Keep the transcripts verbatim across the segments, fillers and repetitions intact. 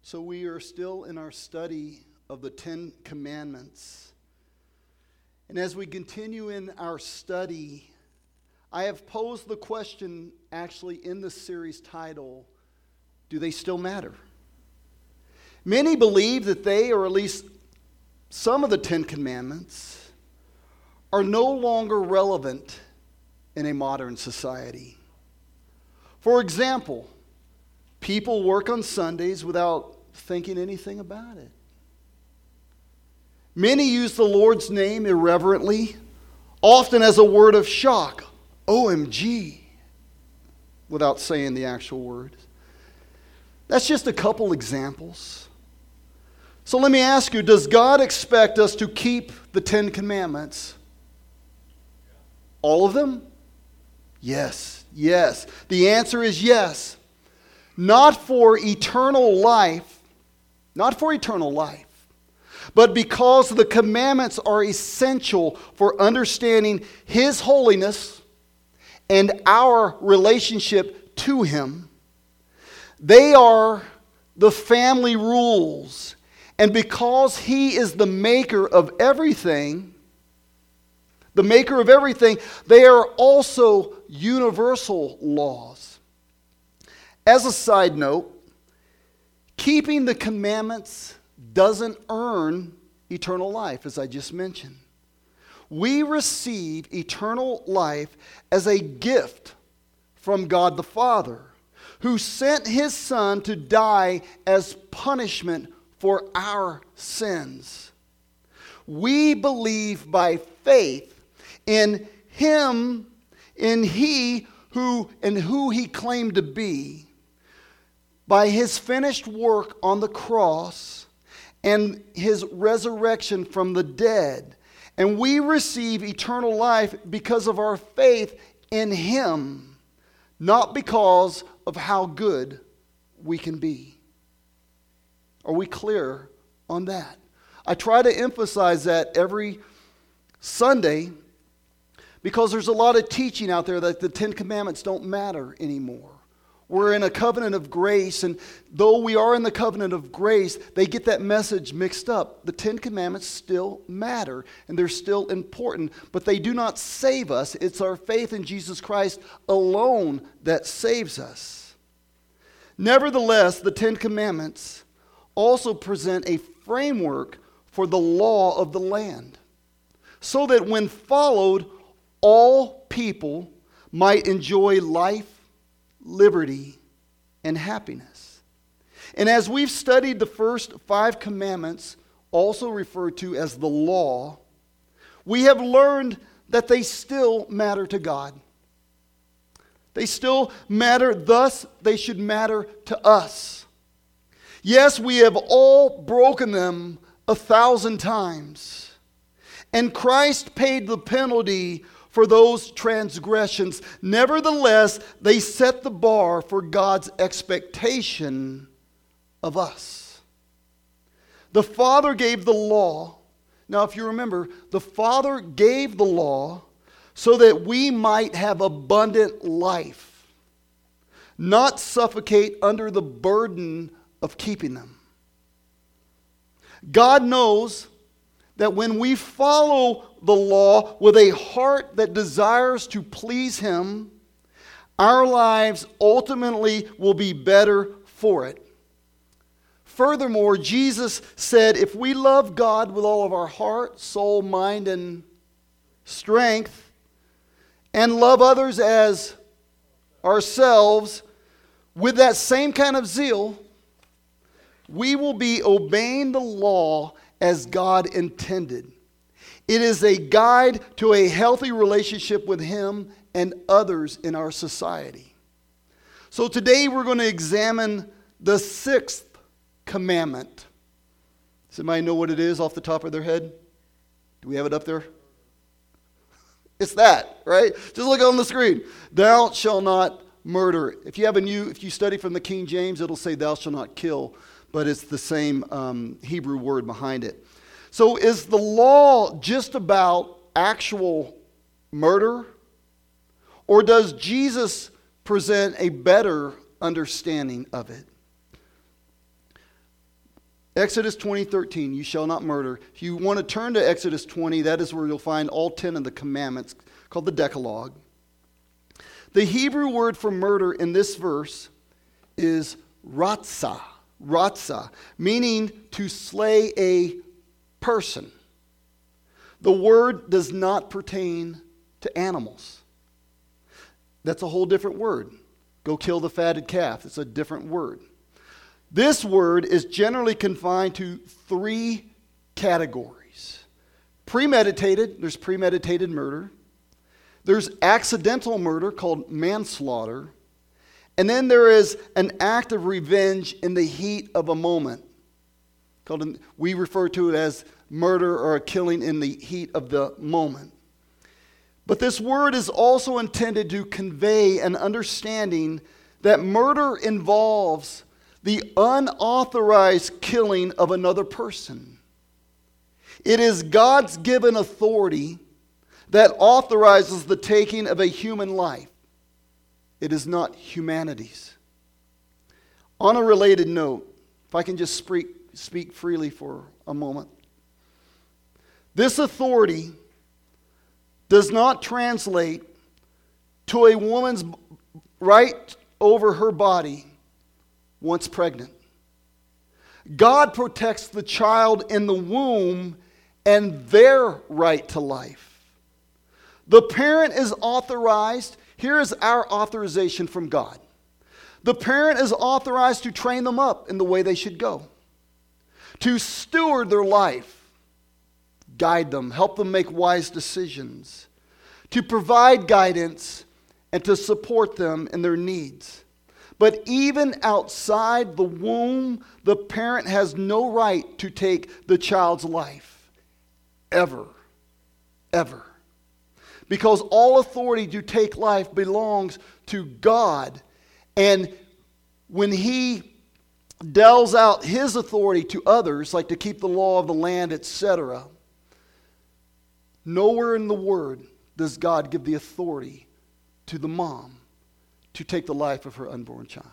So we are still in our study of the Ten Commandments. And as we continue in our study, I have posed the question actually in the series title, do they still matter? Many believe that they, or at least some of the Ten Commandments, are no longer relevant in a modern society. For example, people work on Sundays without thinking anything about it. Many use the Lord's name irreverently, often as a word of shock, O M G, without saying the actual word. That's just a couple examples. So let me ask you, does God expect us to keep the Ten Commandments? All of them? Yes, yes. The answer is yes. Not for eternal life, not for eternal life, but because the commandments are essential for understanding His holiness and our relationship to Him. They are the family rules. And because He is the maker of everything, the maker of everything, they are also universal laws. As a side note, keeping the commandments doesn't earn eternal life, as I just mentioned. We receive eternal life as a gift from God the Father, who sent His Son to die as punishment for our sins. We believe by faith in Him, in He who and who He claimed to be, by His finished work on the cross and His resurrection from the dead. And we receive eternal life because of our faith in Him, not because of how good we can be. Are we clear on that? I try to emphasize that every Sunday because there's a lot of teaching out there that the Ten Commandments don't matter anymore. We're in a covenant of grace, and though we are in the covenant of grace, they get that message mixed up. The Ten Commandments still matter, and they're still important, but they do not save us. It's our faith in Jesus Christ alone that saves us. Nevertheless, the Ten Commandments also present a framework for the law of the land, so that when followed, all people might enjoy life, liberty, and happiness. And as we've studied the first five commandments, also referred to as the law, we have learned that they still matter to God. They still matter, thus they should matter to us. Yes, we have all broken them a thousand times. And Christ paid the penalty for those transgressions. Nevertheless, they set the bar for God's expectation of us. The Father gave the law. Now, if you remember, the Father gave the law so that we might have abundant life, not suffocate under the burden of keeping them. God knows that when we follow the law with a heart that desires to please Him, our lives ultimately will be better for it. Furthermore, Jesus said if we love God with all of our heart, soul, mind, and strength, and love others as ourselves with that same kind of zeal, we will be obeying the law as God intended. It is a guide to a healthy relationship with Him and others in our society. So today we're going to examine the sixth commandment. Does anybody know what it is off the top of their head? Do we have it up there? It's that, right? Just look on the screen. Thou shalt not murder. If you have a new, if you study from the King James, it'll say thou shalt not kill. But it's the same um, Hebrew word behind it. So is the law just about actual murder? Or does Jesus present a better understanding of it? Exodus twenty thirteen, you shall not murder. If you want to turn to Exodus twenty, that is where you'll find all ten of the commandments, called the Decalogue. The Hebrew word for murder in this verse is ratzah, ratzah, meaning to slay a person. The word does not pertain to animals. That's a whole different word. Go kill the fatted calf. It's a different word. This word is generally confined to three categories. Premeditated, there's premeditated murder. There's accidental murder called manslaughter. And then there is an act of revenge in the heat of a moment. Called, we refer to it as murder or a killing in the heat of the moment. But this word is also intended to convey an understanding that murder involves the unauthorized killing of another person. It is God's given authority that authorizes the taking of a human life. It is not humanity's. On a related note, if I can just speak, speak freely for a moment. This authority does not translate to a woman's right over her body once pregnant. God protects the child in the womb and their right to life. The parent is authorized. Here is our authorization from God. The parent is authorized to train them up in the way they should go, to steward their life, guide them, help them make wise decisions, to provide guidance, and to support them in their needs. But even outside the womb, the parent has no right to take the child's life. Ever. Ever. Because all authority to take life belongs to God. And when He deals out His authority to others, like to keep the law of the land, et cetera, nowhere in the Word does God give the authority to the mom to take the life of her unborn child.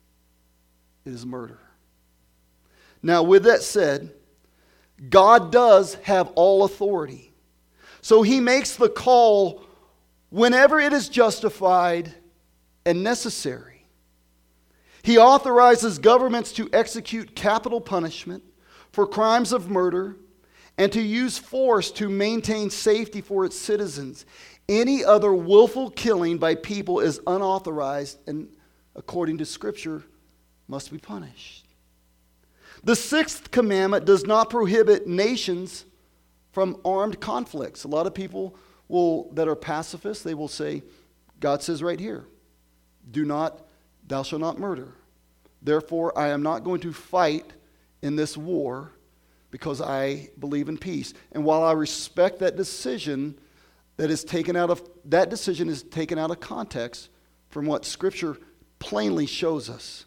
It is murder. Now, with that said, God does have all authority. So He makes the call whenever it is justified and necessary. He authorizes governments to execute capital punishment for crimes of murder and to use force to maintain safety for its citizens. Any other willful killing by people is unauthorized and, according to Scripture, must be punished. The sixth commandment does not prohibit nations from armed conflicts. A lot of people will that are pacifists, they will say, God says right here, do not, thou shalt not murder. Therefore, I am not going to fight in this war because I believe in peace. And while I respect that decision, that is taken out of that decision is taken out of context from what Scripture plainly shows us.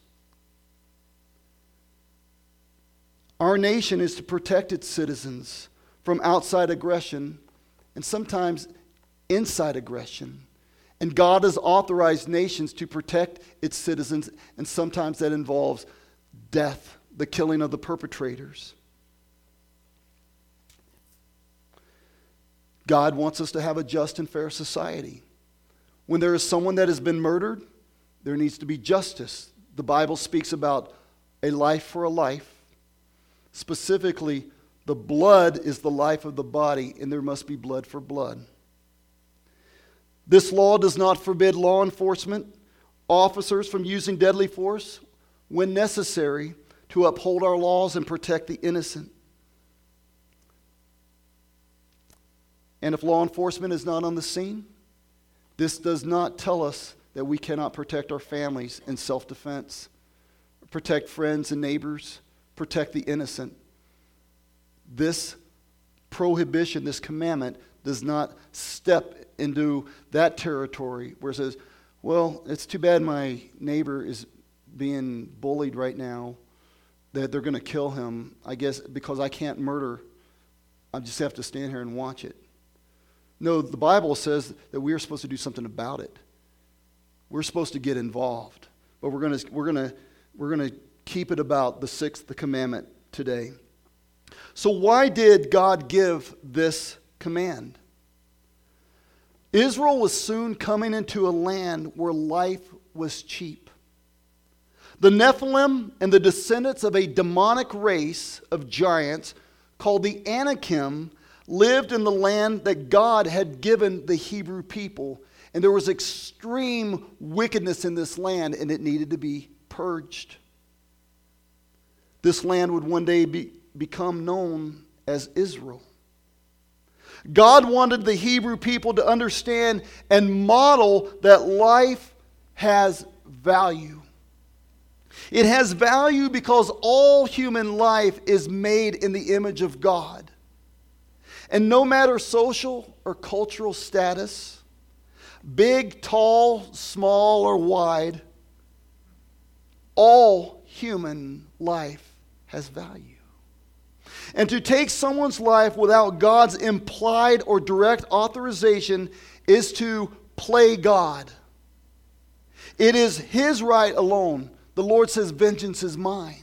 Our nation is to protect its citizens from outside aggression and sometimes inside aggression. And God has authorized nations to protect its citizens, and sometimes that involves death, the killing of the perpetrators. God wants us to have a just and fair society. When there is someone that has been murdered, there needs to be justice. The Bible speaks about a life for a life. Specifically, the blood is the life of the body, and there must be blood for blood. This law does not forbid law enforcement officers from using deadly force when necessary to uphold our laws and protect the innocent. And if law enforcement is not on the scene, this does not tell us that we cannot protect our families in self-defense, protect friends and neighbors, protect the innocent. This prohibition, this commandment, does not step into that territory where it says, well, it's too bad my neighbor is being bullied right now, that they're going to kill him. I guess because I can't murder, I just have to stand here and watch it. No, the Bible says that we are supposed to do something about it. We're supposed to get involved. But we're going to we're going to we're going to keep it about the sixth the commandment today. So why did God give this command? Israel was soon coming into a land where life was cheap. The Nephilim and the descendants of a demonic race of giants called the Anakim lived in the land that God had given the Hebrew people. And there was extreme wickedness in this land, and it needed to be purged. This land would one day be, become known as Israel. God wanted the Hebrew people to understand and model that life has value. It has value because all human life is made in the image of God. And no matter social or cultural status, big, tall, small, or wide, all human life has value. And to take someone's life without God's implied or direct authorization is to play God. It is His right alone. The Lord says, vengeance is mine.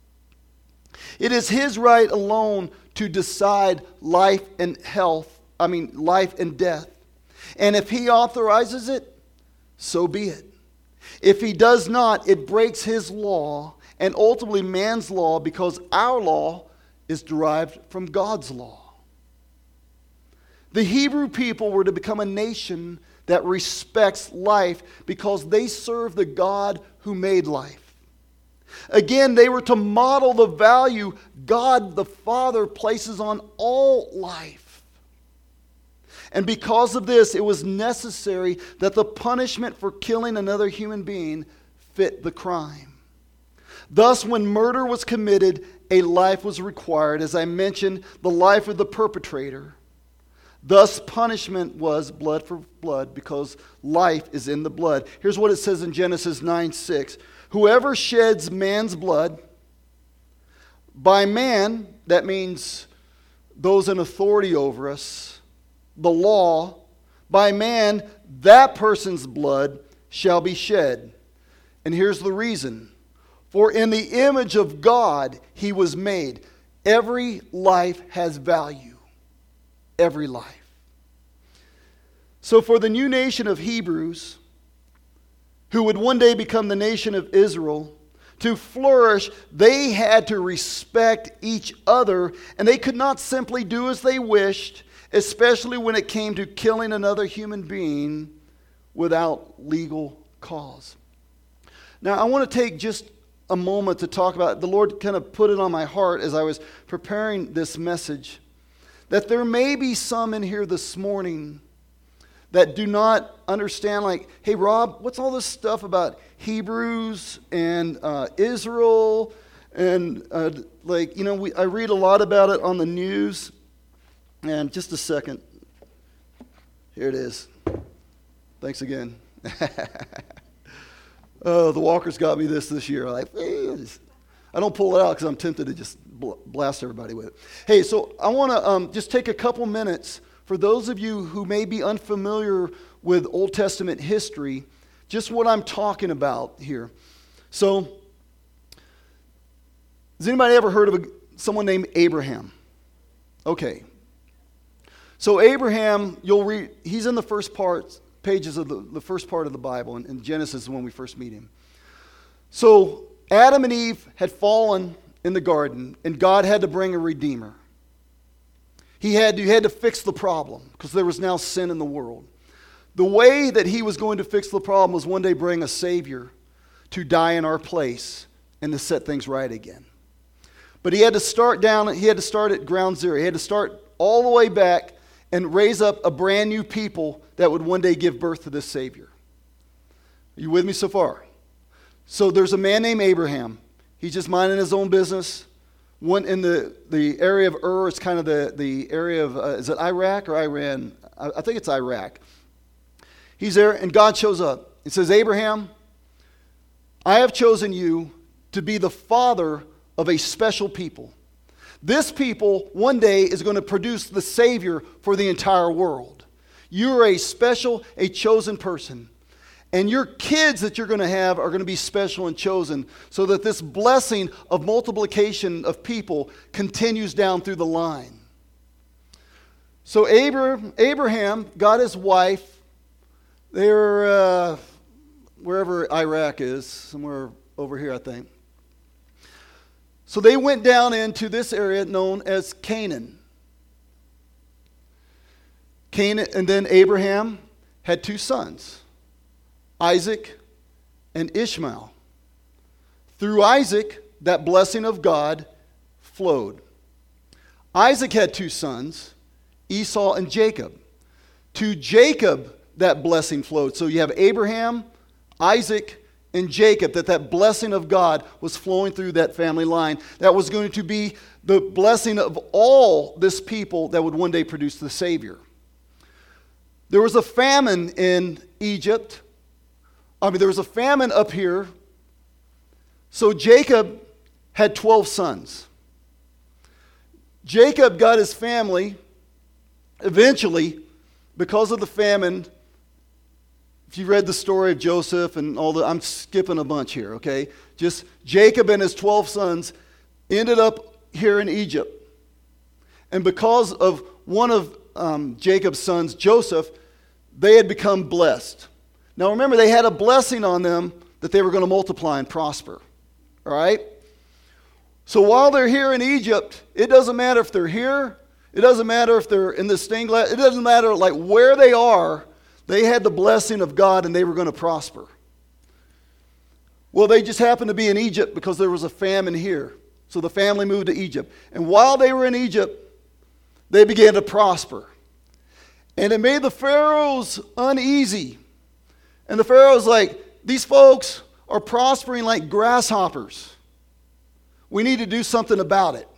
It is His right alone to decide life and health, I mean life and death. And if He authorizes it, so be it. If He does not, it breaks His law and ultimately man's law, because our law is derived from God's law. The Hebrew people were to become a nation that respects life because they serve the God who made life. Again, they were to model the value God the Father places on all life. And because of this, it was necessary that the punishment for killing another human being fit the crime. Thus, when murder was committed, a life was required. As I mentioned, the life of the perpetrator. Thus, punishment was blood for blood, because life is in the blood. Here's what it says in Genesis nine six. Whoever sheds man's blood, by man, that means those in authority over us, the law, by man, that person's blood shall be shed. And here's the reason. For in the image of God he was made. Every life has value. Every life. So for the new nation of Hebrews, who would one day become the nation of Israel, to flourish, they had to respect each other, and they could not simply do as they wished, especially when it came to killing another human being without legal cause. Now, I want to take just a moment to talk about, the Lord kind of put it on my heart as I was preparing this message, that there may be some in here this morning that do not understand, like, hey, Rob, what's all this stuff about Hebrews and uh, Israel? And, uh, like, you know, we, I read a lot about it on the news. And just a second. Here it is. Thanks again. Oh, the Walkers got me this this year. Like, I don't pull it out because I'm tempted to just blast everybody with it. Hey, so I want to um, just take a couple minutes for those of you who may be unfamiliar with Old Testament history, just what I'm talking about here. So, has anybody ever heard of a, someone named Abraham? Okay. So Abraham, you'll read, he's in the first part, pages of the, the first part of the Bible, and, and Genesis is when we first meet him. So Adam and Eve had fallen in the garden, and God had to bring a redeemer. He had, he had to fix the problem because there was now sin in the world. The way that he was going to fix the problem was one day bring a Savior to die in our place and to set things right again. But he had to start down, he had to start at ground zero. He had to start all the way back and raise up a brand new people that would one day give birth to this Savior. Are you with me so far? So there's a man named Abraham. He's just minding his own business. One in the, the area of Ur, it's kind of the, the area of, uh, is it Iraq or Iran? I, I think it's Iraq. He's there, and God shows up. It says, Abraham, I have chosen you to be the father of a special people. This people one day is going to produce the Savior for the entire world. You are a special, a chosen person. And your kids that you're going to have are going to be special and chosen, so that this blessing of multiplication of people continues down through the line. So Abraham, Abraham got his wife. They were uh, wherever Iraq is, somewhere over here, I think. So they went down into this area known as Canaan. Canaan, and then Abraham had two sons, Isaac and Ishmael. Through Isaac, that blessing of God flowed. Isaac had two sons, Esau and Jacob. To Jacob, that blessing flowed. So you have Abraham, Isaac, and Jacob, that that blessing of God was flowing through that family line. That was going to be the blessing of all this people that would one day produce the Savior. There was a famine in Egypt. I mean, there was a famine up here. So Jacob had twelve sons. Jacob got his family eventually, because of the famine. If you read the story of Joseph and all the, I'm skipping a bunch here, okay? Just Jacob and his twelve sons ended up here in Egypt. And because of one of um, Jacob's sons, Joseph, they had become blessed. Now remember, they had a blessing on them that they were going to multiply and prosper. All right? So while they're here in Egypt, it doesn't matter if they're here. It doesn't matter if they're in the stained glass. It doesn't matter like where they are. They had the blessing of God and they were going to prosper. Well, they just happened to be in Egypt because there was a famine here. So the family moved to Egypt. And while they were in Egypt, they began to prosper. And it made the pharaohs uneasy. And the pharaoh's like, these folks are prospering like grasshoppers. We need to do something about it.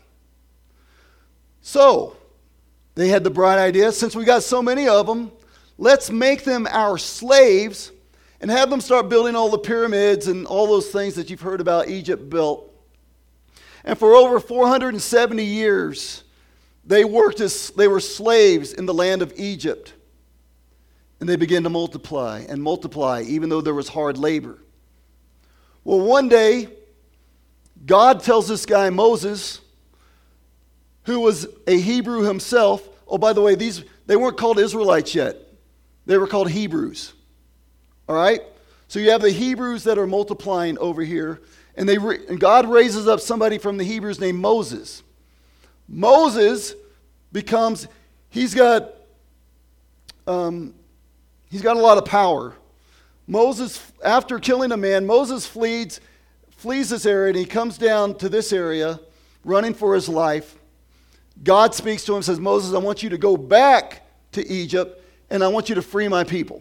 So they had the bright idea, since we got so many of them, let's make them our slaves and have them start building all the pyramids and all those things that you've heard about Egypt built. And for over four hundred seventy years, they worked as they were slaves in the land of Egypt. And they began to multiply and multiply, even though there was hard labor. Well, one day, God tells this guy Moses, who was a Hebrew himself. Oh, by the way, these they weren't called Israelites yet. They were called Hebrews. All right? So you have the Hebrews that are multiplying over here. And, they and God raises up somebody from the Hebrews named Moses. Moses becomes, he's got, um, he's got a lot of power. Moses, after killing a man, Moses flees, flees this area and he comes down to this area running for his life. God speaks to him and says, Moses, I want you to go back to Egypt and I want you to free my people.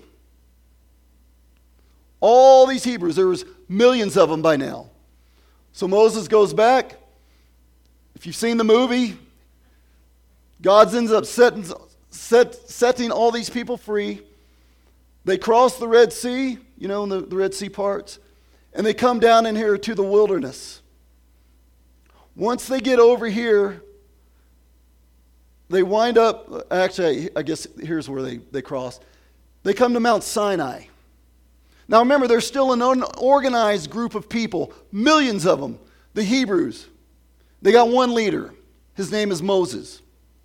All these Hebrews, there was millions of them by now. So Moses goes back. If you've seen the movie, God ends up setting, set, setting all these people free. They cross the Red Sea, you know, the, the Red Sea parts, and they come down in here to the wilderness. Once they get over here, they wind up, actually, I guess here's where they, they cross. They come to Mount Sinai. Now remember, there's still an unorganized group of people, millions of them, the Hebrews. They got one leader. His name is Moses.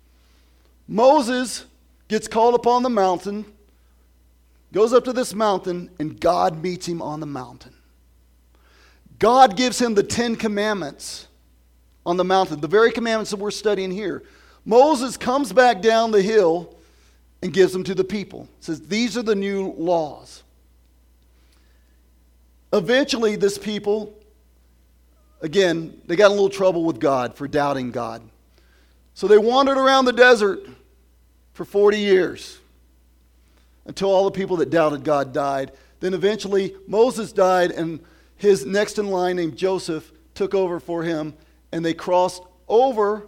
Moses gets called upon the mountain, goes up to this mountain, and God meets him on the mountain. God gives him the Ten Commandments on the mountain, the very commandments that we're studying here. Moses comes back down the hill and gives them to the people. Says, these are the new laws. Eventually, this people, again, they got a little trouble with God for doubting God. So they wandered around the desert for forty years until all the people that doubted God died. Then eventually, Moses died, and his next in line, named Joseph, took over for him, and they crossed over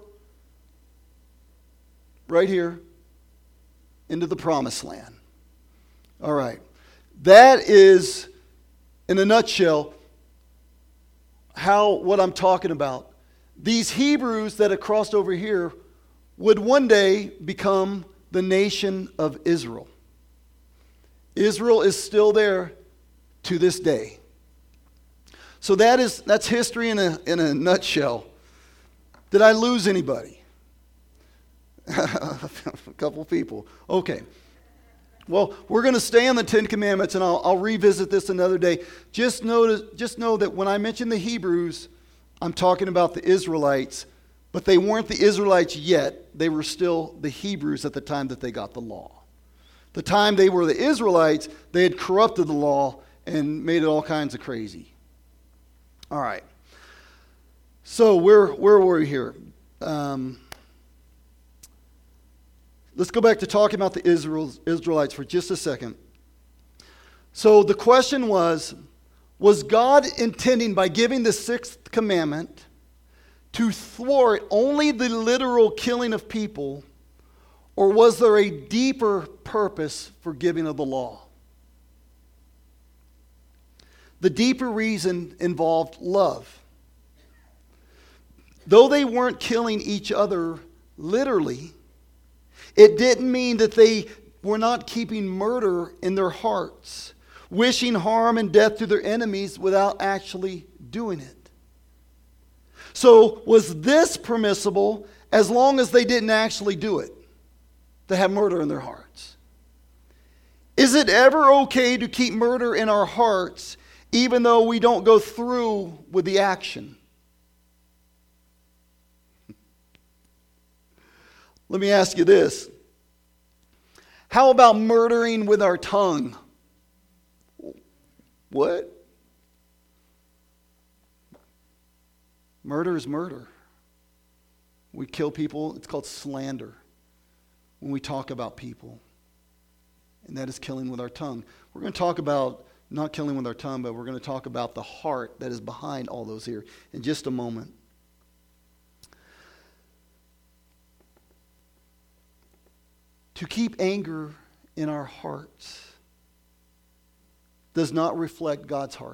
right here into the promised land. All right. That is, in a nutshell, how what I'm talking about. These Hebrews that had crossed over here would one day become the nation of Israel. Israel is still there to this day. So that is that's history in a in a nutshell. Did I lose anybody? A couple people. Okay. Well, we're going to stay on the Ten Commandments, and I'll, I'll revisit this another day. Just notice, just know that when I mention the Hebrews, I'm talking about the Israelites, but they weren't the Israelites yet. They were still the Hebrews at the time that they got the law. The time they were the Israelites, they had corrupted the law and made it all kinds of crazy. All right. So where where were we here? Um, let's go back to talking about the Israel, Israelites for just a second. So the question was, was God intending by giving the sixth commandment to thwart only the literal killing of people, or was there a deeper purpose for giving of the law? The deeper reason involved love. Though they weren't killing each other literally, it didn't mean that they were not keeping murder in their hearts, wishing harm and death to their enemies without actually doing it. So was this permissible as long as they didn't actually do it, to have murder in their hearts? Is it ever okay to keep murder in our hearts even though we don't go through with the action? Let me ask you this. How about murdering with our tongue? What? Murder is murder. We kill people. It's called slander when we talk about people. And that is killing with our tongue. We're going to talk about not killing with our tongue, but we're going to talk about the heart that is behind all those here in just a moment. To keep anger in our hearts does not reflect God's heart.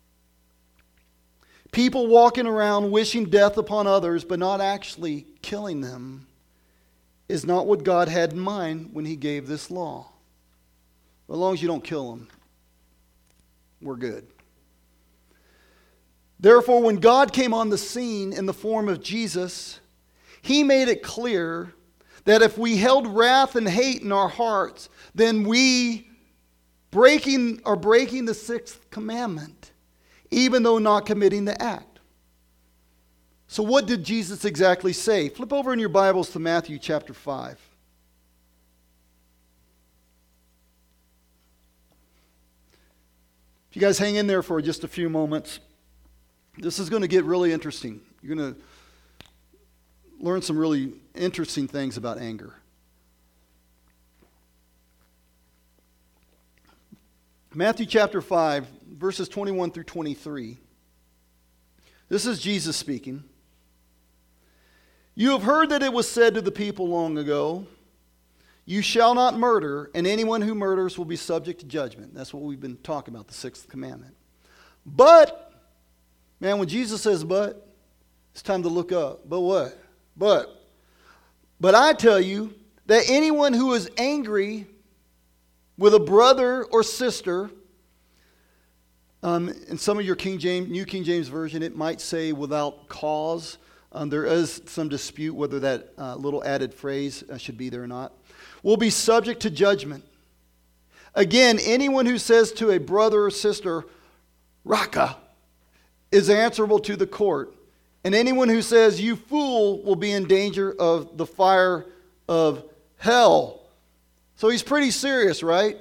People walking around wishing death upon others but not actually killing them is not what God had in mind when He gave this law. As long as you don't kill them, we're good. Therefore, when God came on the scene in the form of Jesus, He made it clear that if we held wrath and hate in our hearts, then we breaking are breaking the sixth commandment, even though not committing the act. So what did Jesus exactly say? Flip over in your Bibles to Matthew chapter five. If you guys hang in there for just a few moments, this is going to get really interesting. You're going to learn some really interesting things about anger. Matthew chapter five, verses twenty-one through twenty-three. This is Jesus speaking. You have heard that it was said to the people long ago, you shall not murder, and anyone who murders will be subject to judgment. That's what we've been talking about, the sixth commandment. But, man, when Jesus says but, it's time to look up. But what? But, but I tell you that anyone who is angry with a brother or sister, um, in some of your King James, New King James Version, it might say without cause. Um, there is some dispute whether that uh, little added phrase uh, should be there or not. Will be subject to judgment. Again, anyone who says to a brother or sister, Raka, is answerable to the court. And anyone who says, you fool, will be in danger of the fire of hell. So he's pretty serious, right?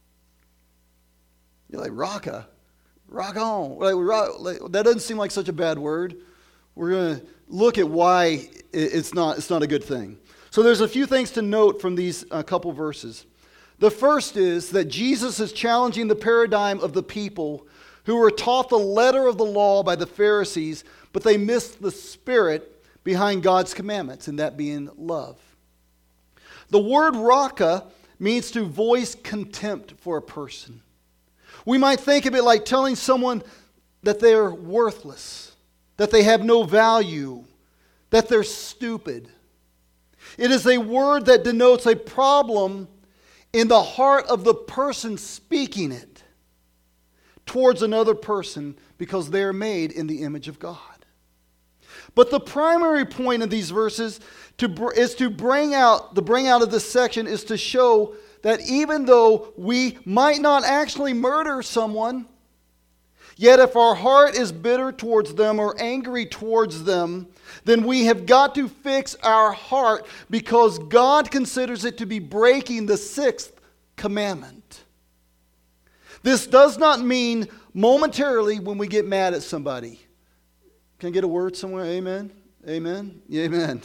You're like, Raka, rock on. Like, rock, like, that doesn't seem like such a bad word. We're going to look at why it's not, it's not a good thing. So there's a few things to note from these uh, couple verses. The first is that Jesus is challenging the paradigm of the people who were taught the letter of the law by the Pharisees, but they missed the spirit behind God's commandments, and that being love. The word raka means to voice contempt for a person. We might think of it like telling someone that they're worthless, that they have no value, that they're stupid. It is a word that denotes a problem in the heart of the person speaking it. towards another person because they are made in the image of God. But the primary point of these verses to, is to bring out, the bring out of this section is to show that even though we might not actually murder someone, yet if our heart is bitter towards them or angry towards them, then we have got to fix our heart because God considers it to be breaking the sixth commandment. This does not mean momentarily when we get mad at somebody. Can I get a word somewhere? Amen? Amen? Amen.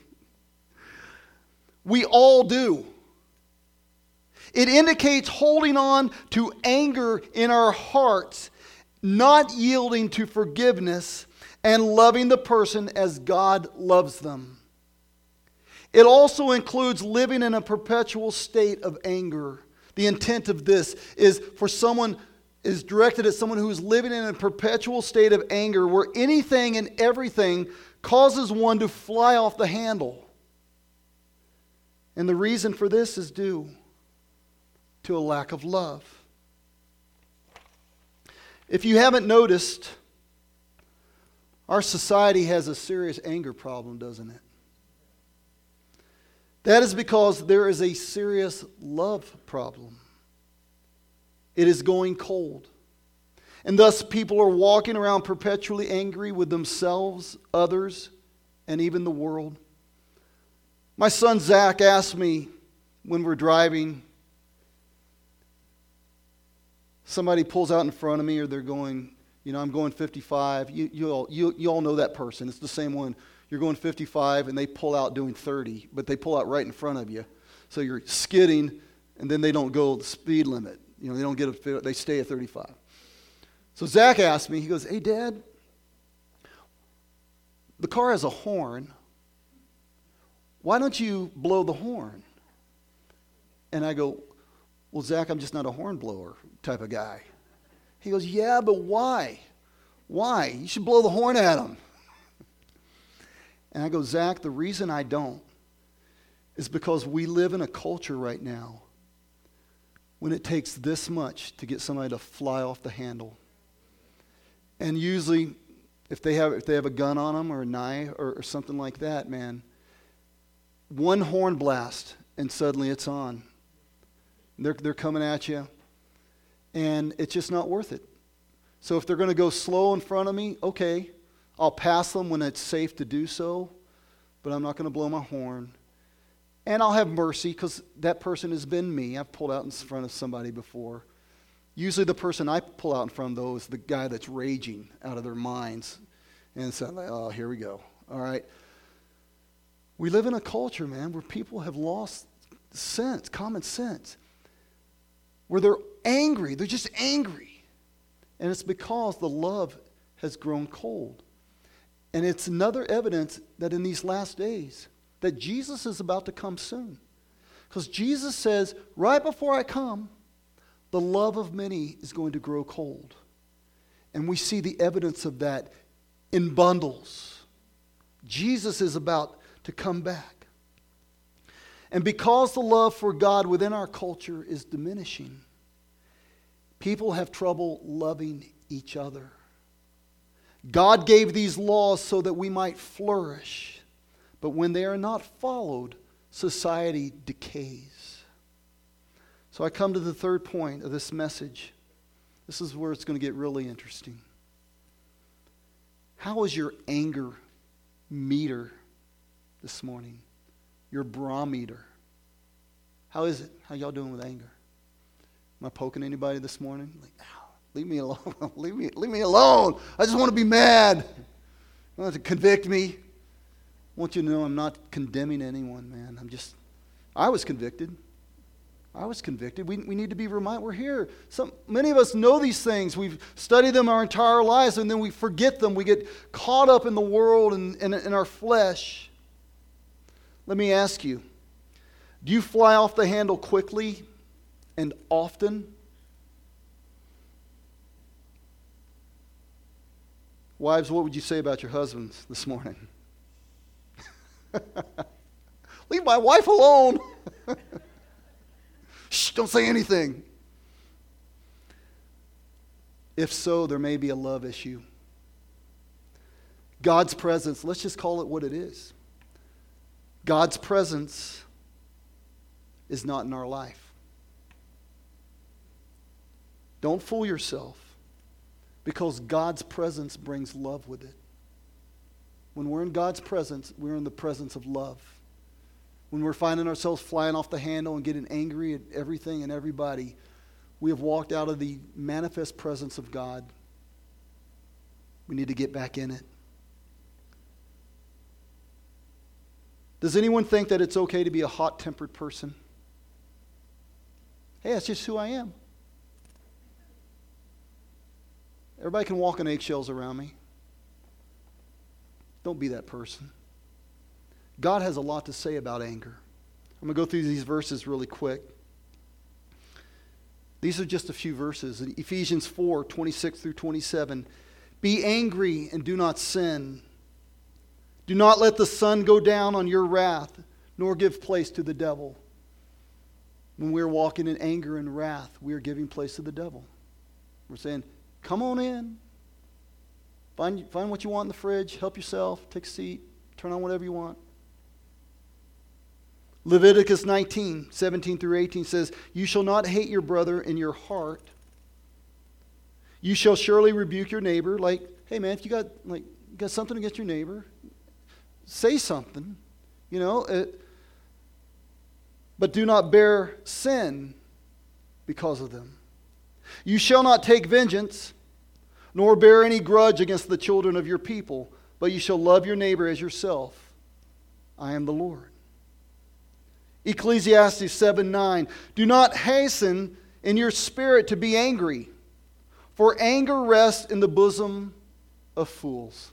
We all do. It indicates holding on to anger in our hearts, not yielding to forgiveness, and loving the person as God loves them. It also includes living in a perpetual state of anger. The intent of this is for someone is directed at someone who is living in a perpetual state of anger where anything and everything causes one to fly off the handle. And the reason for this is due to a lack of love. If you haven't noticed, our society has a serious anger problem, doesn't it? That is because there is a serious love problem. It is going cold. And thus people are walking around perpetually angry with themselves, others, and even the world. My son Zach asked me when we're driving, somebody pulls out in front of me or they're going, you know, I'm going fifty-five. You, you, all, you, you all know that person. It's the same one. You're going fifty-five and they pull out doing thirty, but they pull out right in front of you. So you're skidding and then they don't go the speed limit. You know, they don't get a, they stay at thirty-five. So Zach asked me, he goes, hey, Dad, the car has a horn. Why don't you blow the horn? And I go, well, Zach, I'm just not a horn blower type of guy. He goes, yeah, but why? Why? You should blow the horn at him. And I go, Zach, the reason I don't is because we live in a culture right now when it takes this much to get somebody to fly off the handle. And usually, if they have if they have a gun on them or a knife or, or something like that, man, one horn blast and suddenly it's on. They're they're coming at you, and it's just not worth it. So if they're going to go slow in front of me, okay, I'll pass them when it's safe to do so, but I'm not going to blow my horn. And I'll have mercy because that person has been me. I've pulled out in front of somebody before. Usually the person I pull out in front of, though, is the guy that's raging out of their minds. And so I'm like, oh, here we go. All right. We live in a culture, man, where people have lost sense, common sense, where they're angry. They're just angry. And it's because the love has grown cold. And it's another evidence that in these last days, that Jesus is about to come soon. Because Jesus says, right before I come, the love of many is going to grow cold. And we see the evidence of that in bundles. Jesus is about to come back. And because the love for God within our culture is diminishing, people have trouble loving each other. God gave these laws so that we might flourish. But when they are not followed, society decays. So I come to the third point of this message. This is where it's going to get really interesting. How is your anger meter this morning? Your barometer. How is it? How y'all doing with anger? Am I poking anybody this morning? Like, ow, leave me alone. leave me, leave me alone. I just want to be mad. You don't have to convict me. I want you to know I'm not condemning anyone, man. I'm just, I was convicted. I was convicted. We, we need to be reminded. We're here. Some, many of us know these things. We've studied them our entire lives, and then we forget them. We get caught up in the world and in our flesh. Let me ask you, do you fly off the handle quickly and often? Wives, what would you say about your husbands this morning? Leave my wife alone. Shh, don't say anything. If so, there may be a love issue. God's presence, let's just call it what it is. God's presence is not in our life. Don't fool yourself, because God's presence brings love with it. When we're in God's presence, we're in the presence of love. When we're finding ourselves flying off the handle and getting angry at everything and everybody, we have walked out of the manifest presence of God. We need to get back in it. Does anyone think that it's okay to be a hot-tempered person? Hey, that's just who I am. Everybody can walk on eggshells around me. Don't be that person. God has a lot to say about anger. I'm going to go through these verses really quick. These are just a few verses. In Ephesians four, twenty-six through twenty-seven. Be angry and do not sin. Do not let the sun go down on your wrath, nor give place to the devil. When we're walking in anger and wrath, we are giving place to the devil. We're saying, come on in. Find, find what you want in the fridge. Help yourself. Take a seat. Turn on whatever you want. Leviticus nineteen, seventeen through eighteen says, you shall not hate your brother in your heart. You shall surely rebuke your neighbor. Like, hey man, if you got like you got something against your neighbor, say something. You know, it, but do not bear sin because of them. You shall not take vengeance, nor bear any grudge against the children of your people, but you shall love your neighbor as yourself. I am the Lord. Ecclesiastes seven nine. Do not hasten in your spirit to be angry, for anger rests in the bosom of fools.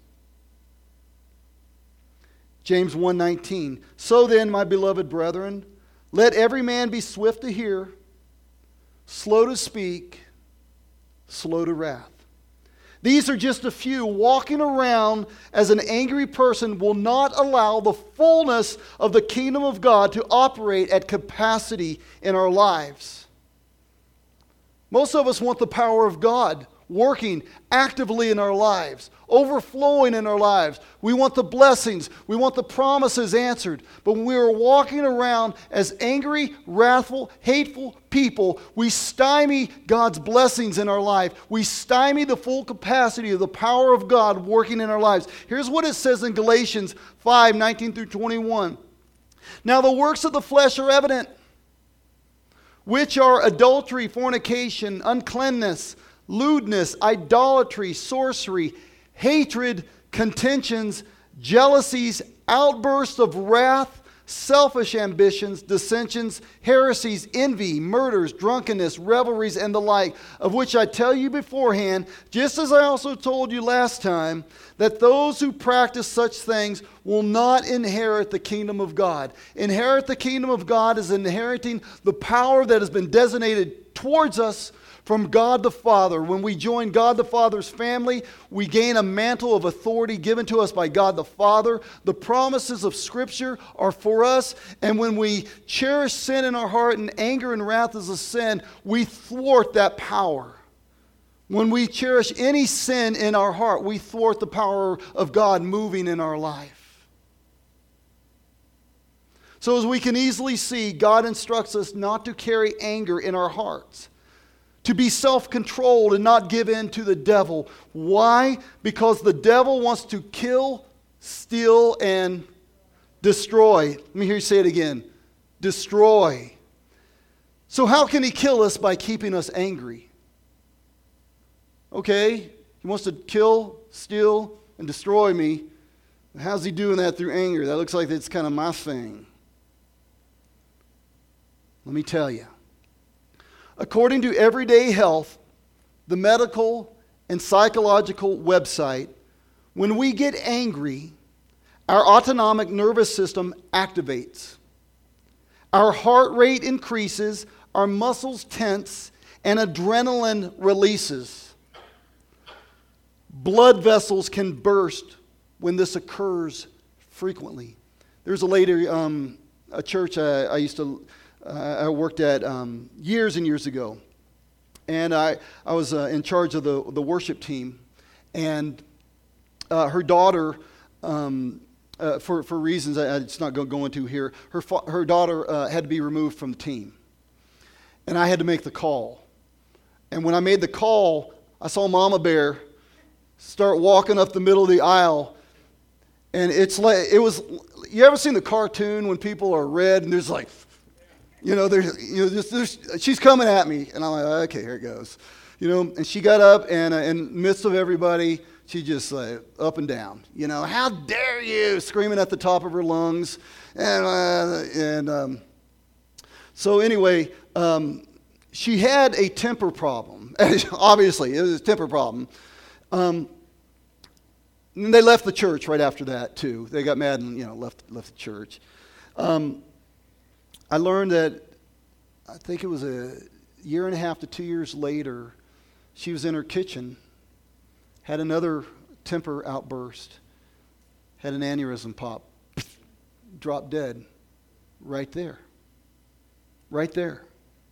James one nineteen. So then, my beloved brethren, let every man be swift to hear, slow to speak, slow to wrath. These are just a few. Walking around as an angry person will not allow the fullness of the kingdom of God to operate at capacity in our lives. Most of us want the power of God working actively in our lives, overflowing in our lives. We want the blessings. We want the promises answered. But when we are walking around as angry, wrathful, hateful people, we stymie God's blessings in our life. We stymie the full capacity of the power of God working in our lives. Here's what it says in Galatians five, nineteen through twenty-one. Now the works of the flesh are evident, which are adultery, fornication, uncleanness, lewdness, idolatry, sorcery, hatred, contentions, jealousies, outbursts of wrath, selfish ambitions, dissensions, heresies, envy, murders, drunkenness, revelries, and the like, of which I tell you beforehand, just as I also told you last time, that those who practice such things will not inherit the kingdom of God. Inherit the kingdom of God is inheriting the power that has been designated towards us from God the Father. When we join God the Father's family, we gain a mantle of authority given to us by God the Father. The promises of Scripture are for us. And when we cherish sin in our heart and anger and wrath as a sin, we thwart that power. When we cherish any sin in our heart, we thwart the power of God moving in our life. So as we can easily see, God instructs us not to carry anger in our hearts, to be self-controlled and not give in to the devil. Why? Because the devil wants to kill, steal, and destroy. Let me hear you say it again. Destroy. So how can he kill us by keeping us angry? Okay, he wants to kill, steal, and destroy me. How's he doing that through anger? That looks like it's kind of my thing. Let me tell you. According to Everyday Health, the medical and psychological website, when we get angry, our autonomic nervous system activates. Our heart rate increases, our muscles tense, and adrenaline releases. Blood vessels can burst when this occurs frequently. There's a lady, um, a church I, I used to, uh, I worked at um, years and years ago. and I, I was uh, in charge of the, the worship team. And uh, her daughter, um, uh, for, for reasons I, it's not going to go into here, her, fa- her daughter uh, had to be removed from the team. And I had to make the call. And when I made the call, I saw Mama Bear start walking up the middle of the aisle. And it's like, it was, you ever seen the cartoon when people are red and there's like, you know, there's, you know, there's, there's, she's coming at me. And I'm like, okay, here it goes. You know, and she got up and uh, in the midst of everybody, she just like up and down. You know, how dare you, screaming at the top of her lungs. And, uh, and um, so anyway, um, she had a temper problem. Obviously, it was a temper problem. Um, and they left the church right after that, too. They got mad and, you know, left, left the church. Um, I learned that, I think it was a year and a half to two years later, she was in her kitchen, had another temper outburst, had an aneurysm pop, dropped dead right there. Right there.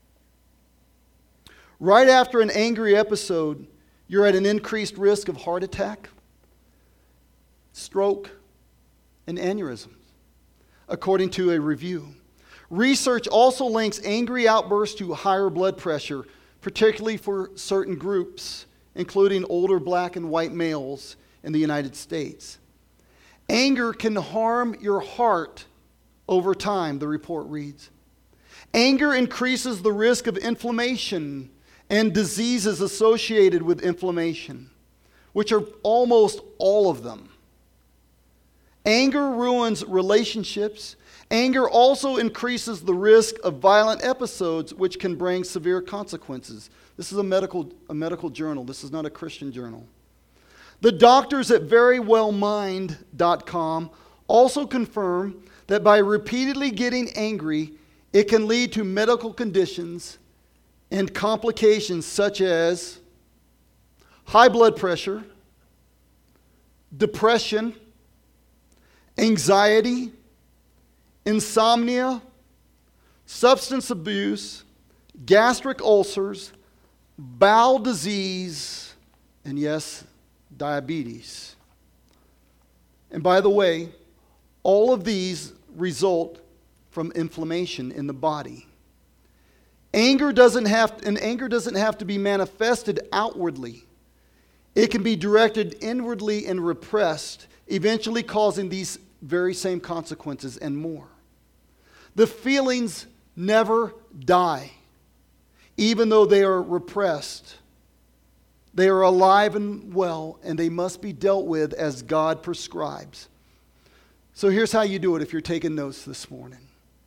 Right after an angry episode, you're at an increased risk of heart attack, stroke, and aneurysms, according to a review. Research also links angry outbursts to higher blood pressure, particularly for certain groups, including older black and white males in the United States. Anger can harm your heart over time, the report reads. Anger increases the risk of inflammation and diseases associated with inflammation, which are almost all of them. Anger ruins relationships. Anger also increases the risk of violent episodes, which can bring severe consequences. This is a medical, a medical journal. This is not a Christian journal. The doctors at very well mind dot com also confirm that by repeatedly getting angry, it can lead to medical conditions and complications such as high blood pressure, depression, anxiety, insomnia, substance abuse, gastric ulcers, bowel disease, and yes, diabetes. And by the way, all of these result from inflammation in the body. Anger doesn't have, and anger doesn't have to be manifested outwardly. It can be directed inwardly and repressed, eventually causing these very same consequences and more. The feelings never die, even though they are repressed. They are alive and well, and they must be dealt with as God prescribes. So here's how you do it if you're taking notes this morning.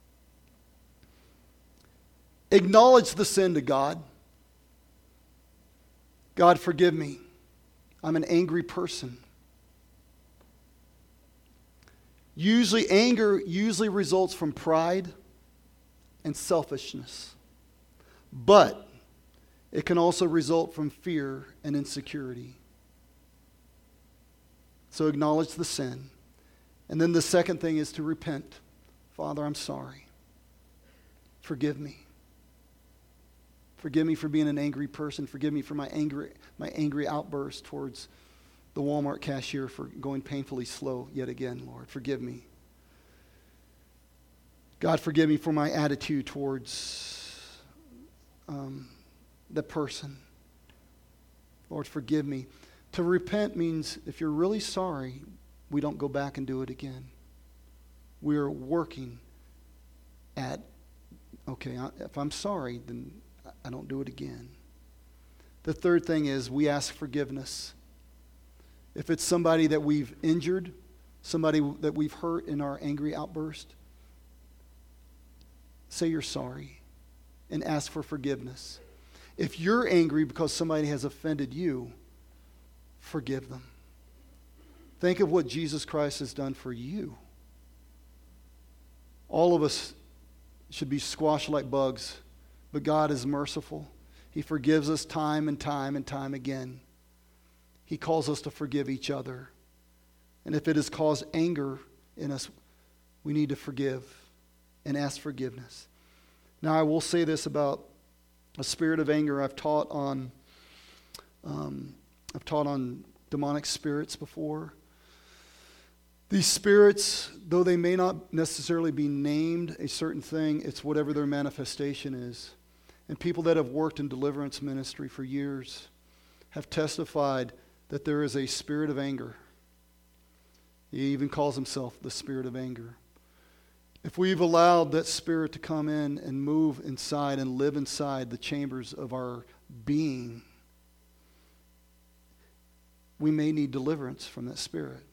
Acknowledge the sin to God. God, forgive me. I'm an angry person. Usually, anger usually results from pride and selfishness. But it can also result from fear and insecurity. So acknowledge the sin. And then the second thing is to repent. Father, I'm sorry. Forgive me. Forgive me for being an angry person. Forgive me for my angry, my angry outburst towards the Walmart cashier for going painfully slow yet again, Lord. Forgive me. God, forgive me for my attitude towards um, the person. Lord, forgive me. To repent means if you're really sorry, we don't go back and do it again. We're working at, okay, if I'm sorry, then I don't do it again. The third thing is we ask forgiveness. If it's somebody that we've injured, somebody that we've hurt in our angry outburst, say you're sorry and ask for forgiveness. If you're angry because somebody has offended you, forgive them. Think of what Jesus Christ has done for you. All of us should be squashed like bugs, but God is merciful. He forgives us time and time and time again. He calls us to forgive each other. And if it has caused anger in us, we need to forgive and ask forgiveness. Now, I will say this about A spirit of anger. I've taught on, um, I've taught on demonic spirits before. These spirits, though they may not necessarily be named a certain thing, it's whatever their manifestation is. And people that have worked in deliverance ministry for years have testified that there is a spirit of anger. He even calls himself the spirit of anger. If we've allowed that spirit to come in and move inside and live inside the chambers of our being, we may need deliverance from that spirit.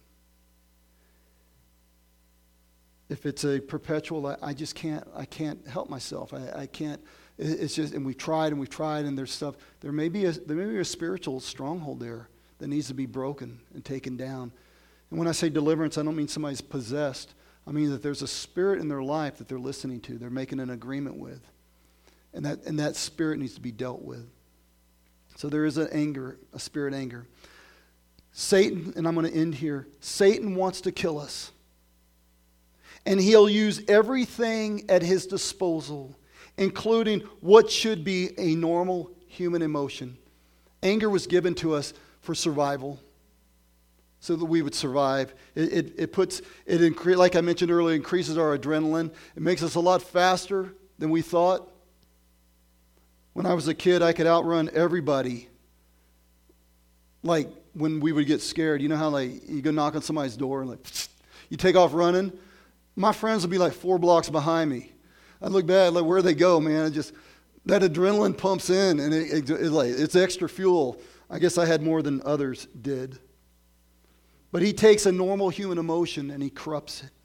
If it's a perpetual, I, I just can't, I can't help myself. I, I can't, it, it's just, and we've tried and we've tried and there's stuff, there may be a, there may be a spiritual stronghold there that needs to be broken and taken down. And when I say deliverance, I don't mean somebody's possessed. I mean that there's a spirit in their life that they're listening to, they're making an agreement with. And that, and that spirit needs to be dealt with. So there is an anger, a spirit anger. Satan, and I'm going to end here, Satan wants to kill us. And he'll use everything at his disposal, including what should be a normal human emotion. Anger was given to us for survival, so that we would survive. It, it, it puts, it incre- like I mentioned earlier, increases our adrenaline. It makes us a lot faster than we thought. When I was a kid, I could outrun everybody. Like when we would get scared, you know how like you go knock on somebody's door and like you take off running. My friends would be like four blocks behind me. I'd look back, like where they go, man. It just that adrenaline pumps in, and it, it, it, like it's extra fuel. I guess I had more than others did. But he takes a normal human emotion and he corrupts it.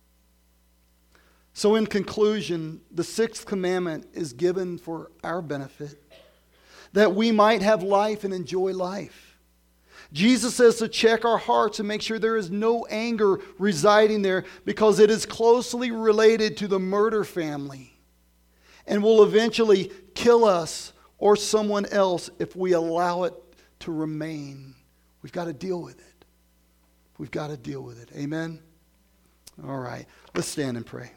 So in conclusion, the sixth commandment is given for our benefit, that we might have life and enjoy life. Jesus says to check our hearts and make sure there is no anger residing there, because it is closely related to the murder family and will eventually kill us or someone else if we allow it to remain. We've got to deal with it. We've got to deal with it. Amen? All right. Let's stand and pray.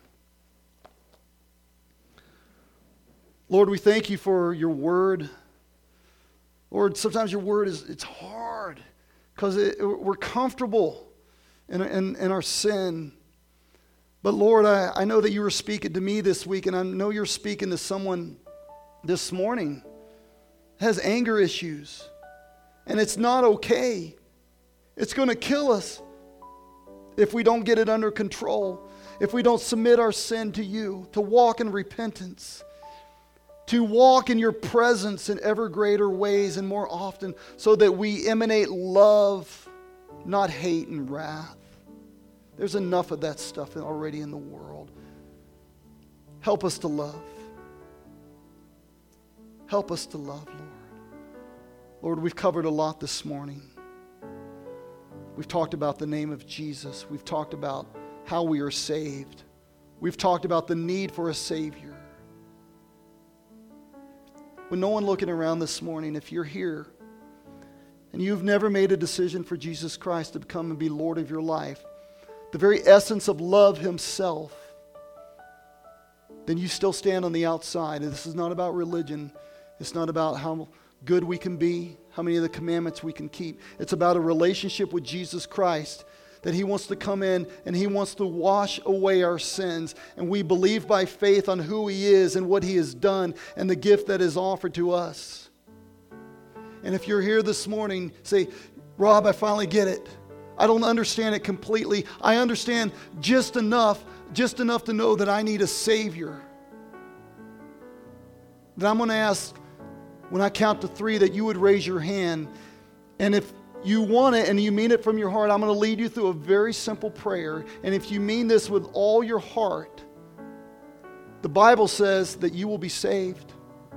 Lord, we thank you for your word. Lord, sometimes your word is it's hard because it, we're comfortable in, in, in our sin. But Lord, I, I know that you were speaking to me this week, and I know you're speaking to someone this morning that has anger issues. And it's not okay. It's going to kill us if we don't get it under control, if we don't submit our sin to you, to walk in repentance, to walk in your presence in ever greater ways and more often, so that we emanate love, not hate and wrath. There's enough of that stuff already in the world. Help us to love. Help us to love, Lord. Lord, we've covered a lot this morning. We've talked about the name of Jesus. We've talked about how we are saved. We've talked about the need for a Savior. With no one looking around this morning, if you're here and you've never made a decision for Jesus Christ to come and be Lord of your life, the very essence of love himself, then you still stand on the outside. And this is not about religion. It's not about how good we can be, how many of the commandments we can keep. It's about a relationship with Jesus Christ, that he wants to come in and he wants to wash away our sins. And we believe by faith on who he is and what he has done and the gift that is offered to us. And if you're here this morning, say, Rob, I finally get it. I don't understand it completely. I understand just enough, just enough to know that I need a Savior. Then I'm going to ask, when I count to three, that you would raise your hand. And if you want it and you mean it from your heart, I'm going to lead you through a very simple prayer. And if you mean this with all your heart, the Bible says that you will be saved.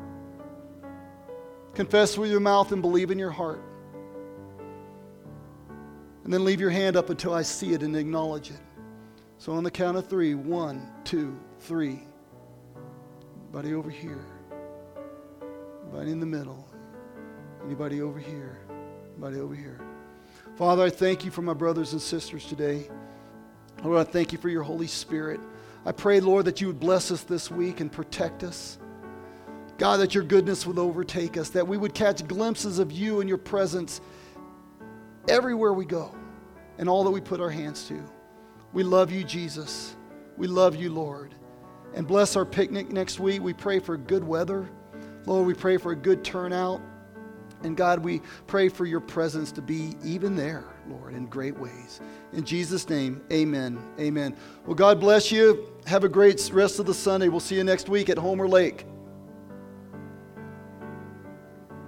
Confess with your mouth and believe in your heart. And then leave your hand up until I see it and acknowledge it. So on the count of three, one, two, three. Anybody over here? Anybody in the middle? Anybody over here? Anybody over here? Father, I thank you for my brothers and sisters today. Lord, I thank you for your Holy Spirit. I pray, Lord, that you would bless us this week and protect us. God, that your goodness would overtake us, that we would catch glimpses of you and your presence everywhere we go and all that we put our hands to. We love you, Jesus. We love you, Lord. And bless our picnic next week. We pray for good weather. Lord, we pray for a good turnout. And God, we pray for your presence to be even there, Lord, in great ways. In Jesus' name, amen. Amen. Well, God bless you. Have a great rest of the Sunday. We'll see you next week at Homer Lake.